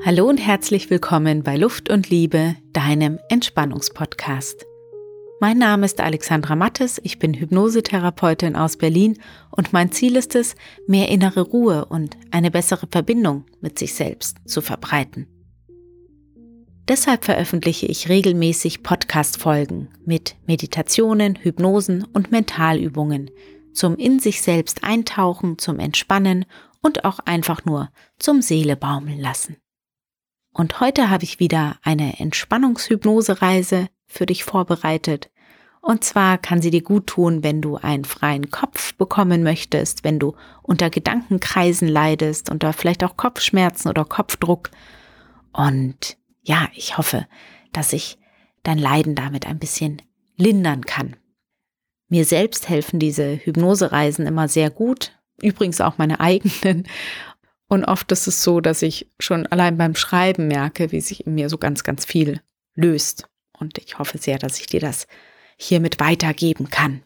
Hallo und herzlich willkommen bei Luft und Liebe, deinem Entspannungspodcast. Mein Name ist Alexandra Mattes, ich bin Hypnosetherapeutin aus Berlin und mein Ziel ist es, mehr innere Ruhe und eine bessere Verbindung mit sich selbst zu verbreiten. Deshalb veröffentliche ich regelmäßig Podcast-Folgen mit Meditationen, Hypnosen und Mentalübungen zum in sich selbst eintauchen, zum Entspannen und auch einfach nur zum Seele baumeln lassen. Und heute habe ich wieder eine Entspannungshypnose-Reise für dich vorbereitet. Und zwar kann sie dir gut tun, wenn du einen freien Kopf bekommen möchtest, wenn du unter Gedankenkreisen leidest, unter vielleicht auch Kopfschmerzen oder Kopfdruck. Und ja, ich hoffe, dass ich dein Leiden damit ein bisschen lindern kann. Mir selbst helfen diese Hypnosereisen immer sehr gut, übrigens auch meine eigenen. Und oft ist es so, dass ich schon allein beim Schreiben merke, wie sich in mir so ganz, ganz viel löst. Und ich hoffe sehr, dass ich dir das hiermit weitergeben kann.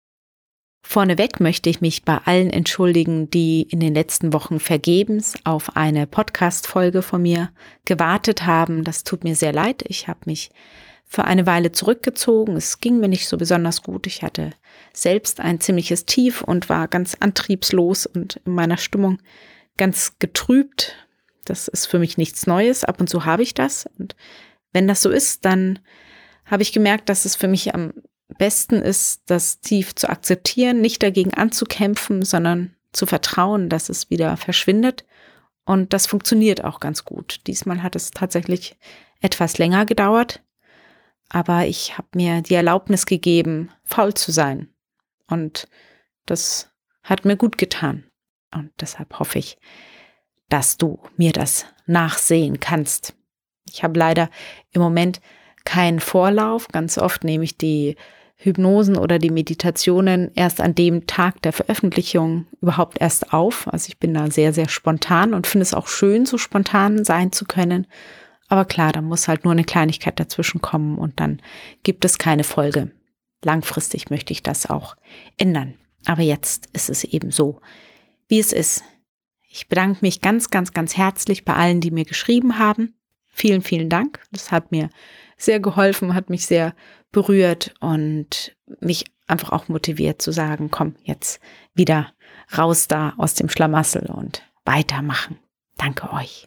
Vorneweg möchte ich mich bei allen entschuldigen, die in den letzten Wochen vergebens auf eine Podcast-Folge von mir gewartet haben. Das tut mir sehr leid. Ich habe mich für eine Weile zurückgezogen. Es ging mir nicht so besonders gut. Ich hatte selbst ein ziemliches Tief und war ganz antriebslos und in meiner Stimmung ganz getrübt. Das ist für mich nichts Neues. Ab und zu habe ich das. Und wenn das so ist, dann habe ich gemerkt, dass es für mich am besten ist, das Tief zu akzeptieren, nicht dagegen anzukämpfen, sondern zu vertrauen, dass es wieder verschwindet. Und das funktioniert auch ganz gut. Diesmal hat es tatsächlich etwas länger gedauert. Aber ich habe mir die Erlaubnis gegeben, faul zu sein. Und das hat mir gut getan. Und deshalb hoffe ich, dass du mir das nachsehen kannst. Ich habe leider im Moment keinen Vorlauf. Ganz oft nehme ich die Hypnosen oder die Meditationen erst an dem Tag der Veröffentlichung überhaupt erst auf. Also ich bin da sehr, sehr spontan und finde es auch schön, so spontan sein zu können. Aber klar, da muss halt nur eine Kleinigkeit dazwischen kommen und dann gibt es keine Folge. Langfristig möchte ich das auch ändern. Aber jetzt ist es eben so, wie es ist. Ich bedanke mich ganz, ganz, ganz herzlich bei allen, die mir geschrieben haben. Vielen, vielen Dank. Das hat mir sehr geholfen, hat mich sehr berührt und mich einfach auch motiviert zu sagen, komm, jetzt wieder raus da aus dem Schlamassel und weitermachen. Danke euch.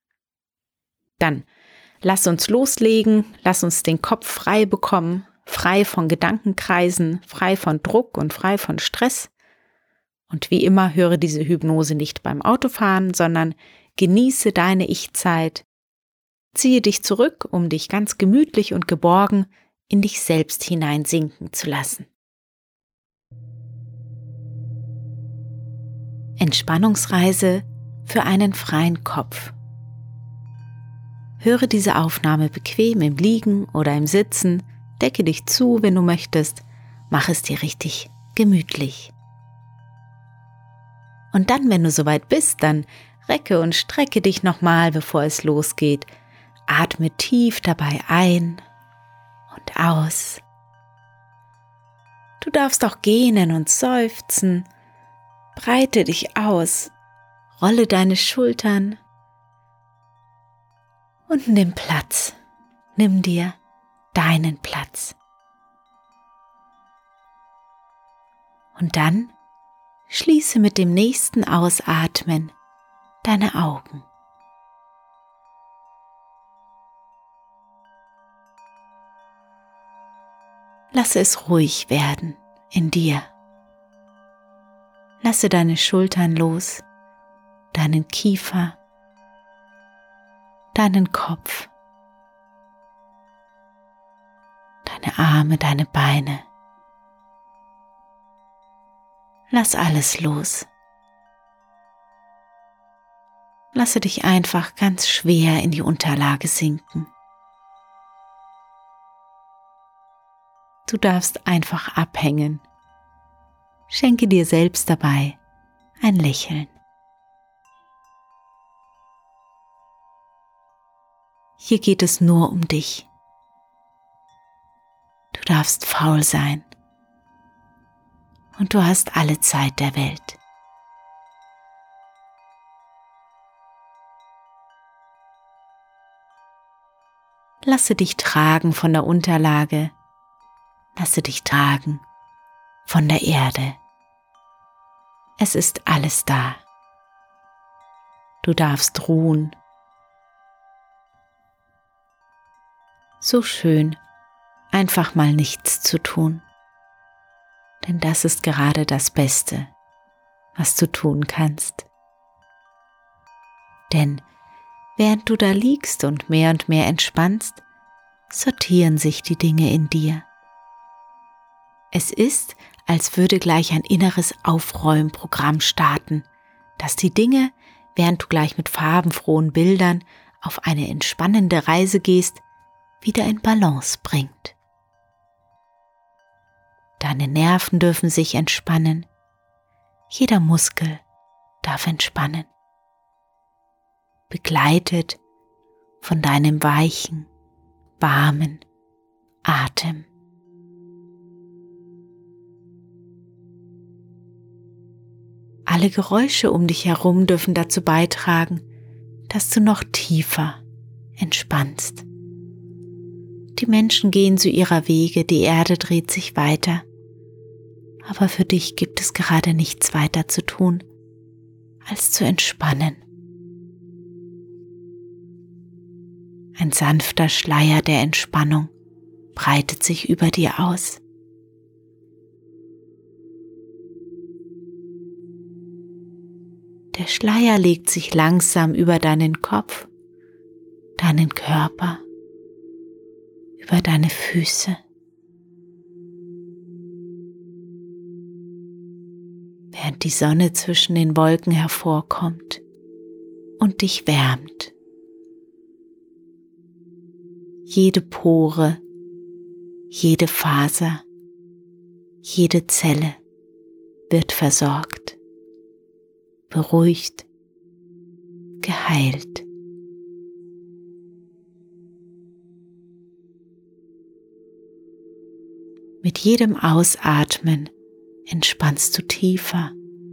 Dann lass uns loslegen, lass uns den Kopf frei bekommen, frei von Gedankenkreisen, frei von Druck und frei von Stress. Und wie immer höre diese Hypnose nicht beim Autofahren, sondern genieße deine Ich-Zeit. Ziehe dich zurück, um dich ganz gemütlich und geborgen in dich selbst hineinsinken zu lassen. Entspannungsreise für einen freien Kopf. Höre diese Aufnahme bequem im Liegen oder im Sitzen, decke dich zu, wenn du möchtest, mach es dir richtig gemütlich. Und dann, wenn du soweit bist, dann recke und strecke dich nochmal, bevor es losgeht. Atme tief dabei ein und aus. Du darfst auch gähnen und seufzen. Breite dich aus, rolle deine Schultern und nimm Platz. Nimm dir deinen Platz. Und dann schließe mit dem nächsten Ausatmen deine Augen. Lasse es ruhig werden in dir. Lasse deine Schultern los, deinen Kiefer, deinen Kopf, deine Arme, deine Beine. Lass alles los. Lasse dich einfach ganz schwer in die Unterlage sinken. Du darfst einfach abhängen. Schenke dir selbst dabei ein Lächeln. Hier geht es nur um dich. Du darfst faul sein. Und du hast alle Zeit der Welt. Lasse dich tragen von der Unterlage. Lasse dich tragen von der Erde. Es ist alles da. Du darfst ruhen. So schön, einfach mal nichts zu tun. Denn das ist gerade das Beste, was du tun kannst. Denn während du da liegst und mehr entspannst, sortieren sich die Dinge in dir. Es ist, als würde gleich ein inneres Aufräumprogramm starten, das die Dinge, während du gleich mit farbenfrohen Bildern auf eine entspannende Reise gehst, wieder in Balance bringt. Deine Nerven dürfen sich entspannen. Jeder Muskel darf entspannen. Begleitet von deinem weichen, warmen Atem. Alle Geräusche um dich herum dürfen dazu beitragen, dass du noch tiefer entspannst. Die Menschen gehen zu ihrer Wege, die Erde dreht sich weiter. Aber für dich gibt es gerade nichts weiter zu tun, als zu entspannen. Ein sanfter Schleier der Entspannung breitet sich über dir aus. Der Schleier legt sich langsam über deinen Kopf, deinen Körper, über deine Füße. Während die Sonne zwischen den Wolken hervorkommt und dich wärmt. Jede Pore, jede Faser, jede Zelle wird versorgt, beruhigt, geheilt. Mit jedem Ausatmen entspannst du tiefer.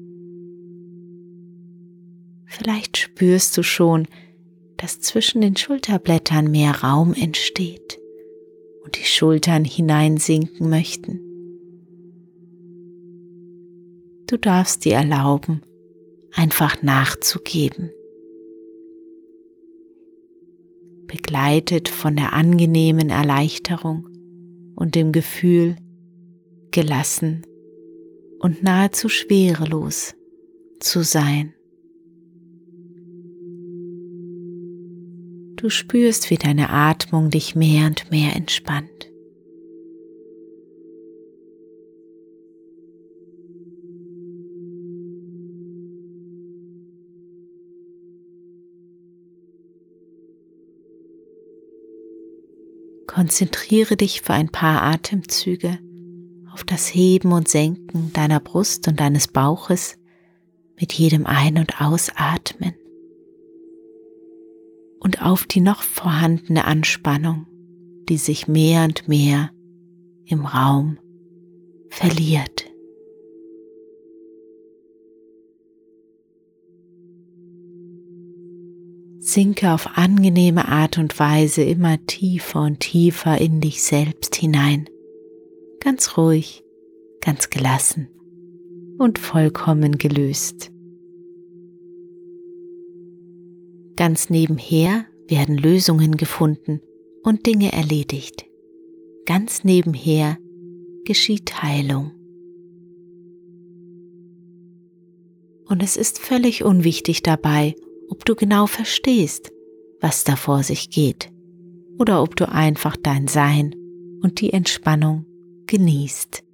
Vielleicht spürst du schon, dass zwischen den Schulterblättern mehr Raum entsteht und die Schultern hineinsinken möchten. Du darfst dir erlauben, einfach nachzugeben. Begleitet von der angenehmen Erleichterung und dem Gefühl, gelassen und nahezu schwerelos zu sein. Du spürst, wie deine Atmung dich mehr und mehr entspannt. Konzentriere dich für ein paar Atemzüge auf das Heben und Senken deiner Brust und deines Bauches mit jedem Ein- und Ausatmen und auf die noch vorhandene Anspannung, die sich mehr und mehr im Raum verliert. Sinke auf angenehme Art und Weise immer tiefer und tiefer in dich selbst hinein. Ganz ruhig, ganz gelassen und vollkommen gelöst. Ganz nebenher werden Lösungen gefunden und Dinge erledigt. Ganz nebenher geschieht Heilung. Und es ist völlig unwichtig dabei, ob du genau verstehst, was da vor sich geht, oder ob du einfach dein Sein und die Entspannung genießt.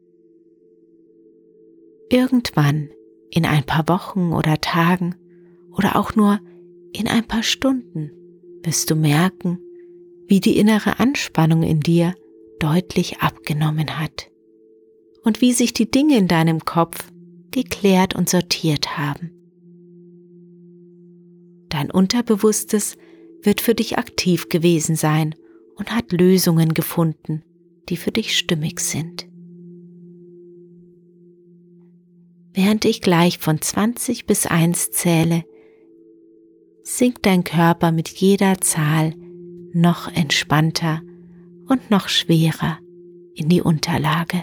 Irgendwann, in ein paar Wochen oder Tagen oder auch nur in ein paar Stunden, wirst du merken, wie die innere Anspannung in dir deutlich abgenommen hat und wie sich die Dinge in deinem Kopf geklärt und sortiert haben. Dein Unterbewusstes wird für dich aktiv gewesen sein und hat Lösungen gefunden, die für dich stimmig sind. Während ich gleich von 20 bis 1 zähle, sinkt dein Körper mit jeder Zahl noch entspannter und noch schwerer in die Unterlage.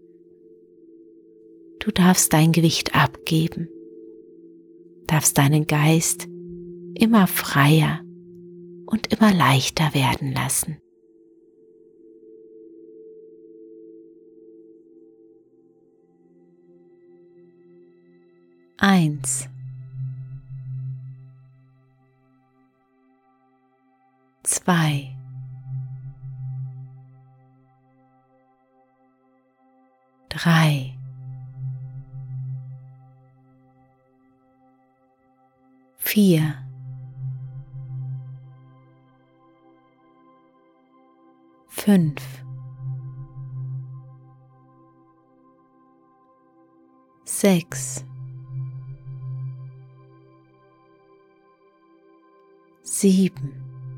Du darfst dein Gewicht abgeben, darfst deinen Geist immer freier und immer leichter werden lassen. Eins, 2, 3, 4, 5, 6, 7,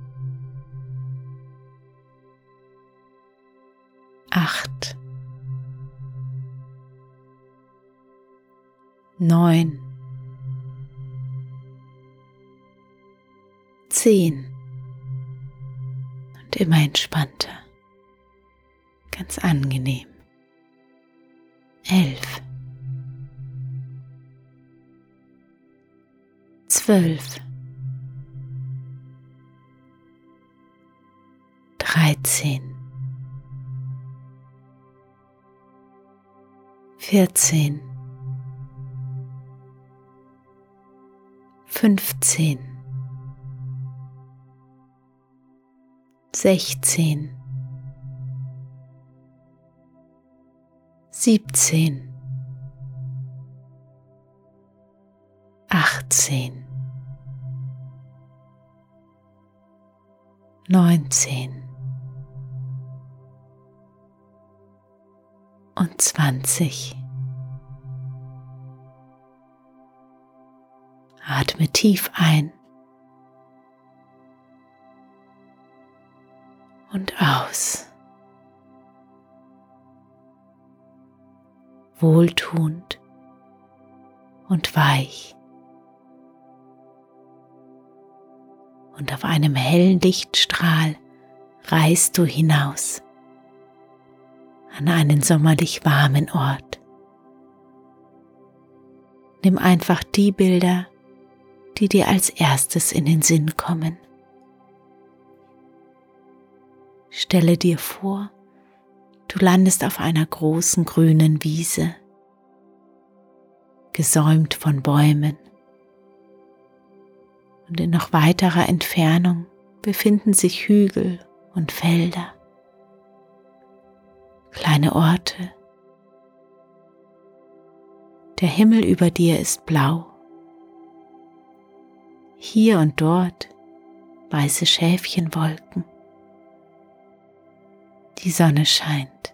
8, 9, 10 und immer entspannter, ganz angenehm. 11, 12, 13, 14, 15, 16, 17, 18, 19 und 20. Atme tief ein und aus. Wohltuend und weich. Und auf einem hellen Lichtstrahl reist du hinaus an einen sommerlich warmen Ort. Nimm einfach die Bilder, die dir als erstes in den Sinn kommen. Stelle dir vor, du landest auf einer großen grünen Wiese, gesäumt von Bäumen. Und in noch weiterer Entfernung befinden sich Hügel und Felder, kleine Orte. Der Himmel über dir ist blau. Hier und dort weiße Schäfchenwolken. Die Sonne scheint.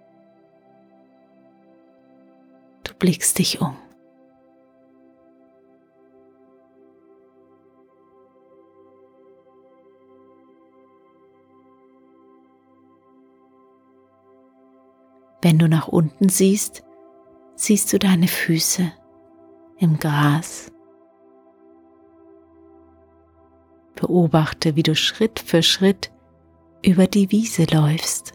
Du blickst dich um. Wenn du nach unten siehst, siehst du deine Füße im Gras. Beobachte, wie du Schritt für Schritt über die Wiese läufst.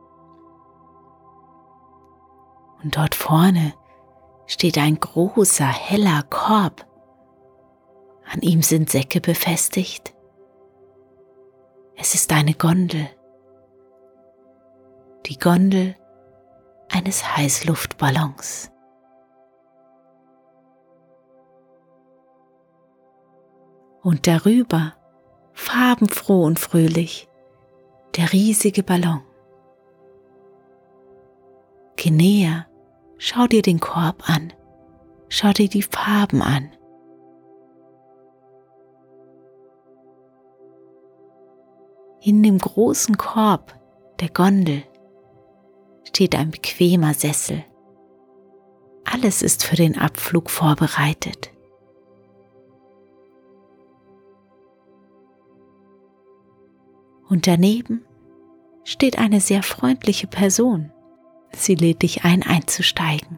Und dort vorne steht ein großer, heller Korb. An ihm sind Säcke befestigt. Es ist eine Gondel. Die Gondel eines Heißluftballons. Und darüber, farbenfroh und fröhlich, der riesige Ballon. Geh näher, schau dir den Korb an, schau dir die Farben an. In dem großen Korb der Gondel steht ein bequemer Sessel. Alles ist für den Abflug vorbereitet. Und daneben steht eine sehr freundliche Person. Sie lädt dich ein, einzusteigen.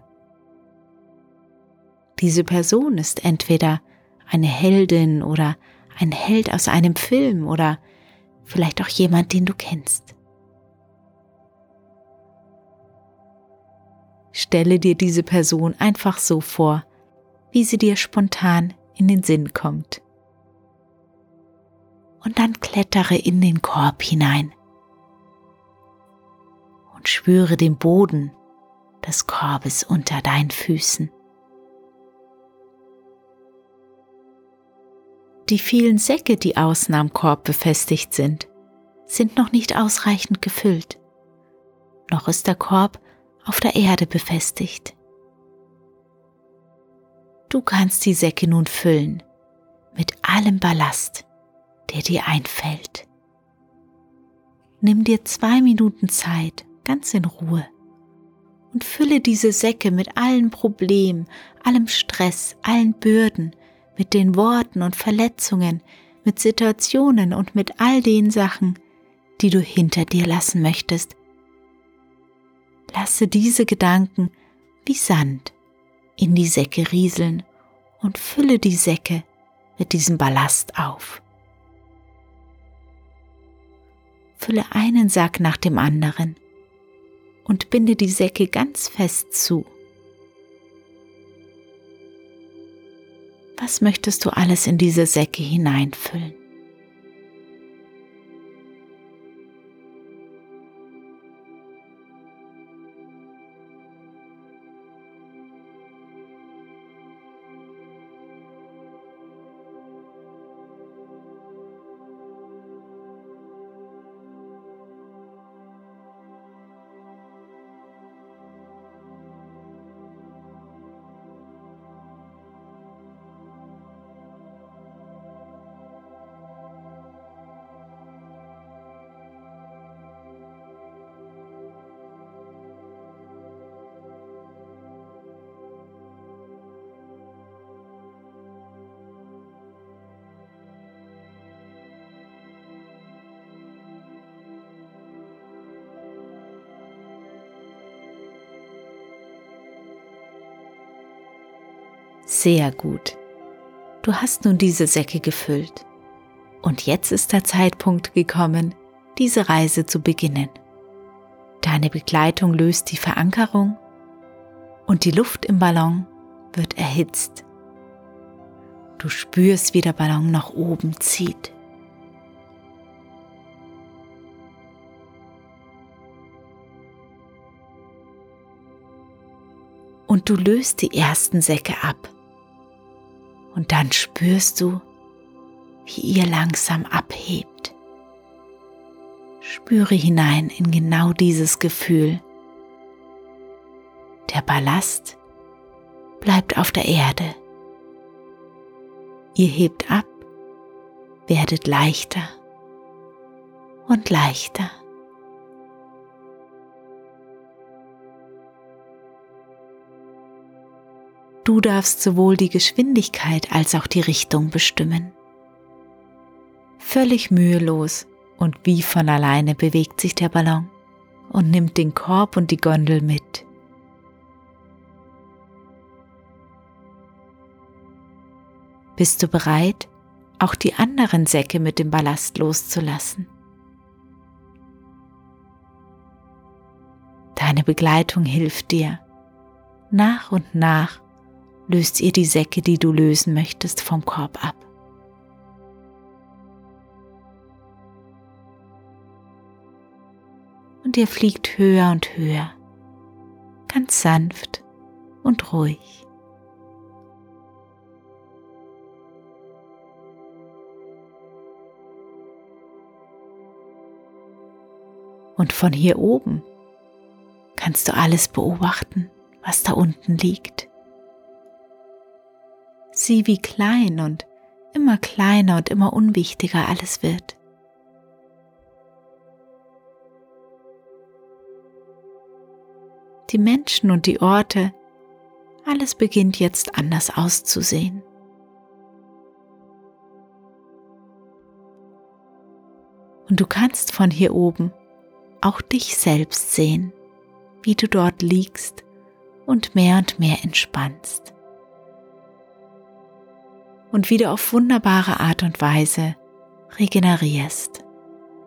Diese Person ist entweder eine Heldin oder ein Held aus einem Film oder vielleicht auch jemand, den du kennst. Stelle dir diese Person einfach so vor, wie sie dir spontan in den Sinn kommt. Und dann klettere in den Korb hinein und spüre den Boden des Korbes unter deinen Füßen. Die vielen Säcke, die außen am Korb befestigt sind noch nicht ausreichend gefüllt. Noch ist der Korb auf der Erde befestigt. Du kannst die Säcke nun füllen mit allem Ballast, der dir einfällt. Nimm dir 2 Minuten Zeit, ganz in Ruhe, und fülle diese Säcke mit allen Problemen, allem Stress, allen Bürden, mit den Worten und Verletzungen, mit Situationen und mit all den Sachen, die du hinter dir lassen möchtest. Lasse diese Gedanken wie Sand in die Säcke rieseln und fülle die Säcke mit diesem Ballast auf. Fülle einen Sack nach dem anderen und binde die Säcke ganz fest zu. Was möchtest du alles in diese Säcke hineinfüllen? Sehr gut. Du hast nun diese Säcke gefüllt. Und jetzt ist der Zeitpunkt gekommen, diese Reise zu beginnen. Deine Begleitung löst die Verankerung und die Luft im Ballon wird erhitzt. Du spürst, wie der Ballon nach oben zieht. Und du löst die ersten Säcke ab. Und dann spürst du, wie ihr langsam abhebt. Spüre hinein in genau dieses Gefühl. Der Ballast bleibt auf der Erde. Ihr hebt ab, werdet leichter und leichter. Du darfst sowohl die Geschwindigkeit als auch die Richtung bestimmen. Völlig mühelos und wie von alleine bewegt sich der Ballon und nimmt den Korb und die Gondel mit. Bist du bereit, auch die anderen Säcke mit dem Ballast loszulassen? Deine Begleitung hilft dir. Nach und nach löst ihr die Säcke, die du lösen möchtest, vom Korb ab. Und ihr fliegt höher und höher, ganz sanft und ruhig. Und von hier oben kannst du alles beobachten, was da unten liegt. Sieh, wie klein und immer kleiner und immer unwichtiger alles wird. Die Menschen und die Orte, alles beginnt jetzt anders auszusehen. Und du kannst von hier oben auch dich selbst sehen, wie du dort liegst und mehr entspannst. Und wie du auf wunderbare Art und Weise regenerierst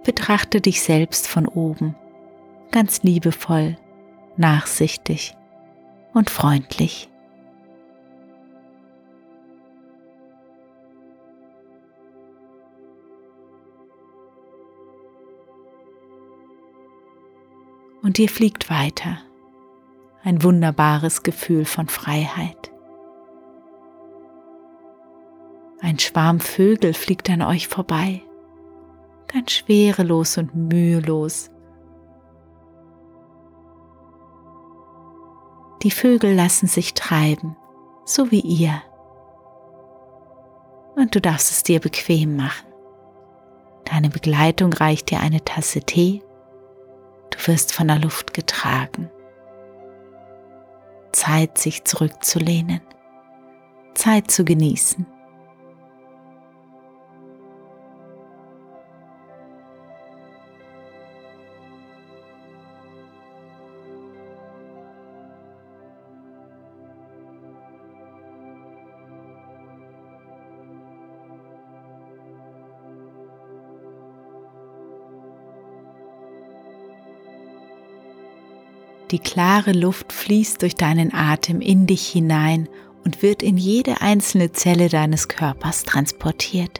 betrachte dich selbst von oben, ganz liebevoll, nachsichtig und freundlich. Und ihr fliegt weiter. Ein wunderbares Gefühl von Freiheit. Ein Schwarm Vögel fliegt an euch vorbei, ganz schwerelos und mühelos. Die Vögel lassen sich treiben, so wie ihr. Und du darfst es dir bequem machen. Deine Begleitung reicht dir eine Tasse Tee. Du wirst von der Luft getragen. Zeit, sich zurückzulehnen. Zeit zu genießen. Die klare Luft fließt durch deinen Atem in dich hinein und wird in jede einzelne Zelle deines Körpers transportiert.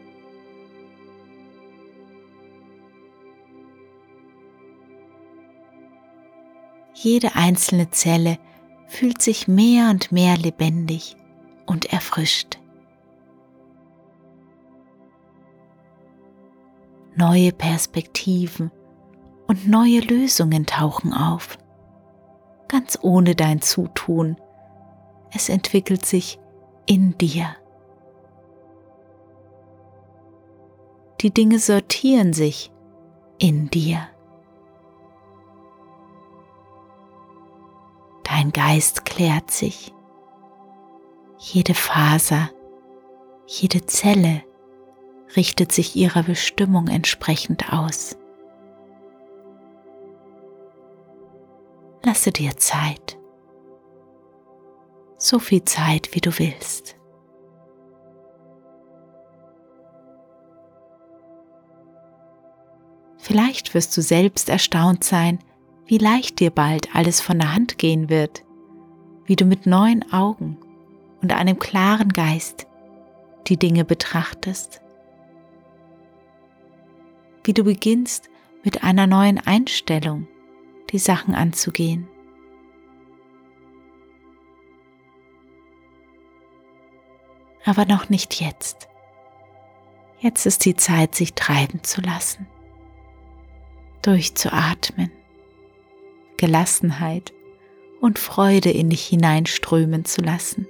Jede einzelne Zelle fühlt sich mehr und mehr lebendig und erfrischt. Neue Perspektiven und neue Lösungen tauchen auf. Ganz ohne dein Zutun. Es entwickelt sich in dir. Die Dinge sortieren sich in dir. Dein Geist klärt sich. Jede Faser, jede Zelle richtet sich ihrer Bestimmung entsprechend aus. Lasse dir Zeit. So viel Zeit, wie du willst. Vielleicht wirst du selbst erstaunt sein, wie leicht dir bald alles von der Hand gehen wird, wie du mit neuen Augen und einem klaren Geist die Dinge betrachtest, wie du beginnst mit einer neuen Einstellung die Sachen anzugehen. Aber noch nicht jetzt. Jetzt ist die Zeit, sich treiben zu lassen, durchzuatmen, Gelassenheit und Freude in dich hineinströmen zu lassen.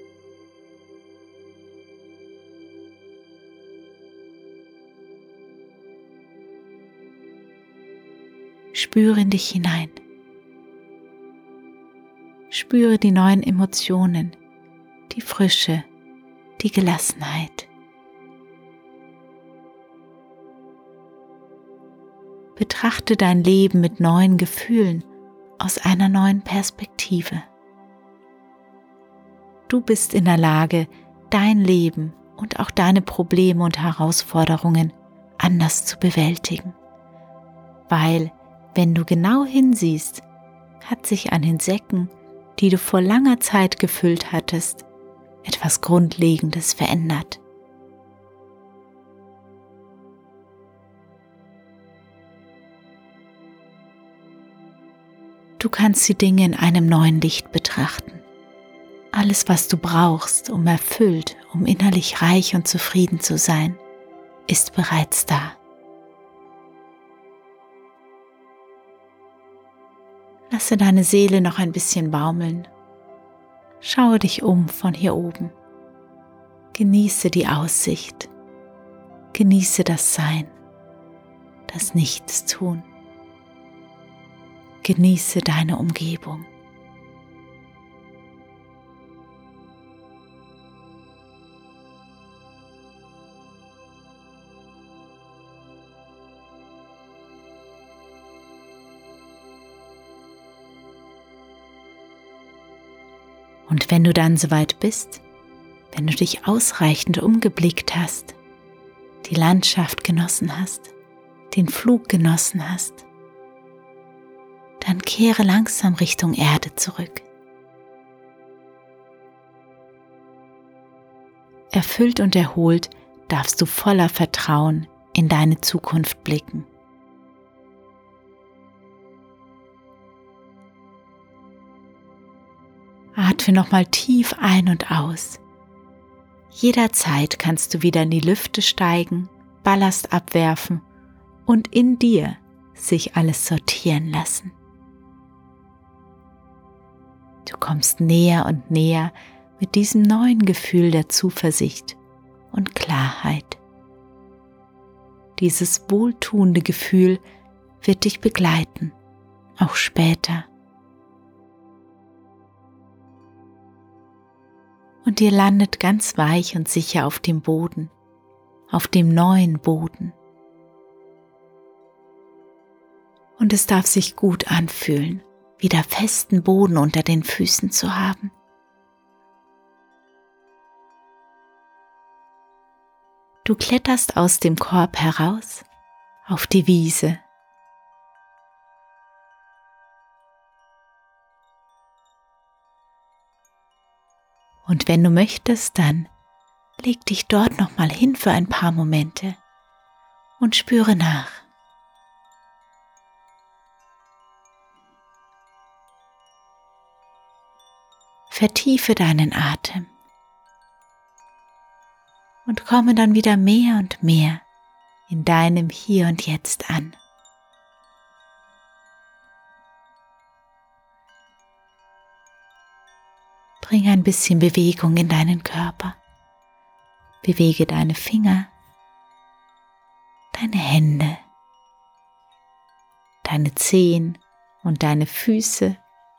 Spüre in dich hinein. Spüre die neuen Emotionen, die Frische, die Gelassenheit. Betrachte dein Leben mit neuen Gefühlen aus einer neuen Perspektive. Du bist in der Lage, dein Leben und auch deine Probleme und Herausforderungen anders zu bewältigen, weil, wenn du genau hinsiehst, hat sich an den Säcken, die du vor langer Zeit gefüllt hattest, etwas Grundlegendes verändert. Du kannst die Dinge in einem neuen Licht betrachten. Alles, was du brauchst, um erfüllt, um innerlich reich und zufrieden zu sein, ist bereits da. Lasse deine Seele noch ein bisschen baumeln. Schaue dich um von hier oben. Genieße die Aussicht. Genieße das Sein, das Nichtstun. Genieße deine Umgebung. Und wenn du dann soweit bist, wenn du dich ausreichend umgeblickt hast, die Landschaft genossen hast, den Flug genossen hast, dann kehre langsam Richtung Erde zurück. Erfüllt und erholt darfst du voller Vertrauen in deine Zukunft blicken. Atme nochmal tief ein und aus. Jederzeit kannst du wieder in die Lüfte steigen, Ballast abwerfen und in dir sich alles sortieren lassen. Du kommst näher und näher mit diesem neuen Gefühl der Zuversicht und Klarheit. Dieses wohltuende Gefühl wird dich begleiten, auch später. Und ihr landet ganz weich und sicher auf dem Boden, auf dem neuen Boden. Und es darf sich gut anfühlen, wieder festen Boden unter den Füßen zu haben. Du kletterst aus dem Korb heraus auf die Wiese. Und wenn du möchtest, dann leg dich dort nochmal hin für ein paar Momente und spüre nach. Vertiefe deinen Atem und komme dann wieder mehr und mehr in deinem Hier und Jetzt an. Bring ein bisschen Bewegung in deinen Körper. Bewege deine Finger, deine Hände, deine Zehen und deine Füße.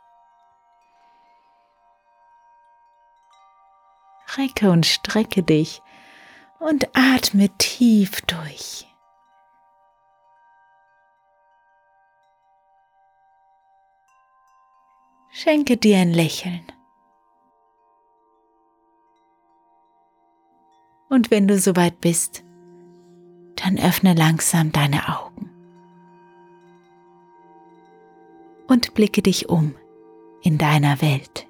Recke und strecke dich und atme tief durch. Schenke dir ein Lächeln. Und wenn du soweit bist, dann öffne langsam deine Augen und blicke dich um in deiner Welt.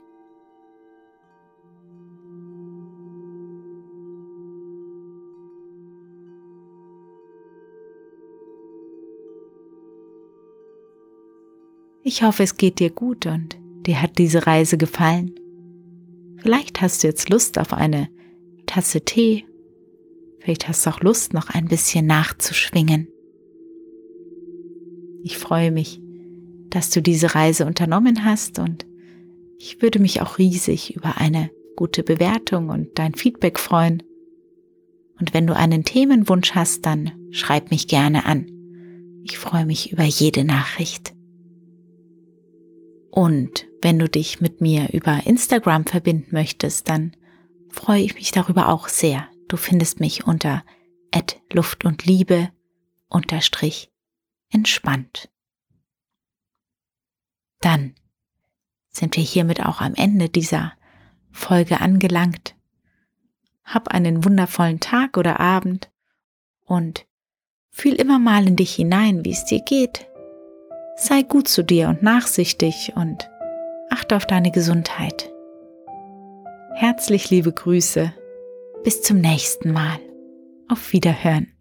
Ich hoffe, es geht dir gut und dir hat diese Reise gefallen. Vielleicht hast du jetzt Lust auf eine Tasse Tee. Vielleicht hast du auch Lust, noch ein bisschen nachzuschwingen. Ich freue mich, dass du diese Reise unternommen hast und ich würde mich auch riesig über eine gute Bewertung und dein Feedback freuen. Und wenn du einen Themenwunsch hast, dann schreib mich gerne an. Ich freue mich über jede Nachricht. Und wenn du dich mit mir über Instagram verbinden möchtest, dann freue ich mich darüber auch sehr. Du findest mich unter @luftundliebe_entspannt. Dann sind wir hiermit auch am Ende dieser Folge angelangt. Hab einen wundervollen Tag oder Abend und fühl immer mal in dich hinein, wie es dir geht. Sei gut zu dir und nachsichtig und achte auf deine Gesundheit. Herzlich liebe Grüße. Bis zum nächsten Mal. Auf Wiederhören.